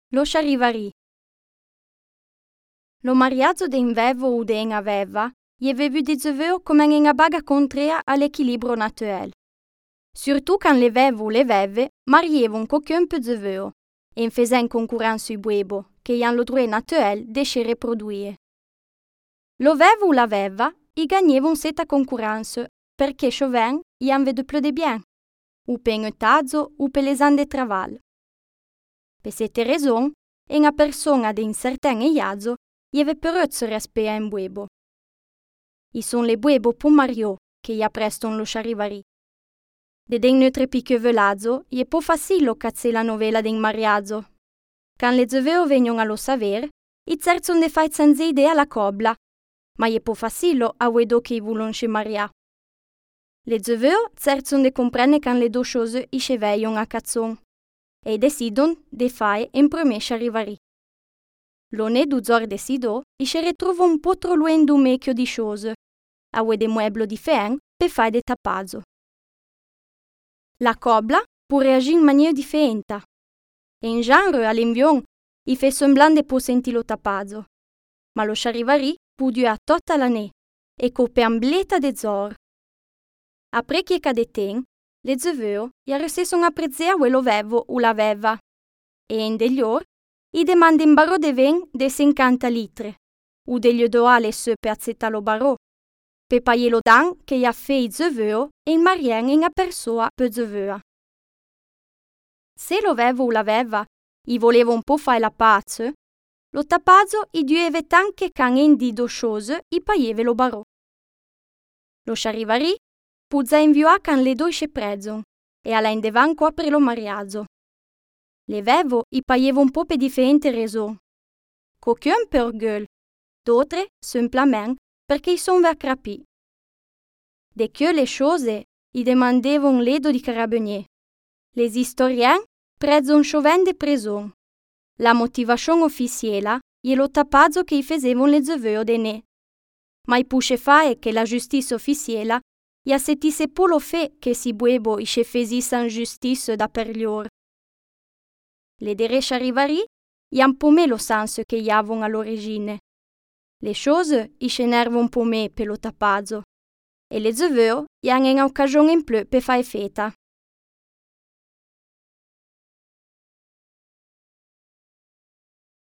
Lo charivari. Lo mariaggio den vevo o den aveva, je vevu di zeveu come una baga contraria all'equilibrio naturale. Surtout quand le vevo o le veve marievon qualcun peu zeveu, en faisant concurrence sui buebo, che han lo droit naturel de se reproduire. Lo vevo o la veva, i gagnevon setta concurrence, perché choven i han vedu plus de bien, ou per un tazzo ou per les ande traval. Per cette raison, una persona de un certain iazzo jeve peruzzo respea in buebo. I son le buebo pu Mario, che ja preston lo charivari. De den notre pique velazzo, je po facillo cazze la novella den mariazzo. Can le zeveo vegnon a lo saver, i zerzon de fai senza idea la cobla, ma je po facillo a vedo che i vulon che maria. Le zeveo zerzon de comprenne can le do chose i che veion a cazzon, e decidon de fai en premier charivari. Lo ne du zor decido, i che retrovo un po' tro loin du mecchio di chose, a de mueblo di fen pe fai de tapazzo. La cobla può reagire in maniera differente. E in genere all'invion i fe semblante può sentire lo tapazzo, ma lo charivari può dura tutta l'année e cope ambleta de zor. Apre che cade ten, le zeveo ja reseson apprezzea quello vevo o la veva, e in degli or i demanda in barò de ven de 50 litre, o degli doale se per accetta lo barò, pe paie lo dan che ja fe i zeveo e in marien in a persoa pe zevea. Se lo vevo o la veva i voleva un po' fare la pace, lo tapazzo i dueve tanche can en di do chose i paieve lo barò. Lo charivari puzza inviua can le doisce prezon, e alla in devanco apre lo mariazzo. Le vevo i paieva un po' per differente raison. Qualcun per orgueil, d'autres simplement perché i son ver crapi. De que le chose i demandevon ledo di carabinier. Les historiens prezon choven de preson. La motivation officiela je lo tapazzo che i fesevon le zeveo de ne. Ma i pusce fae che la giustizia officiela ja setisse po lo fe che si buebo i che fesissan giustice da per lior. Le dere charivari ian po me lo sens che javon all'origine. Le chose i che nervon po me per lo tapazzo. E le zeveo ian en occasione in pleu per fai feta.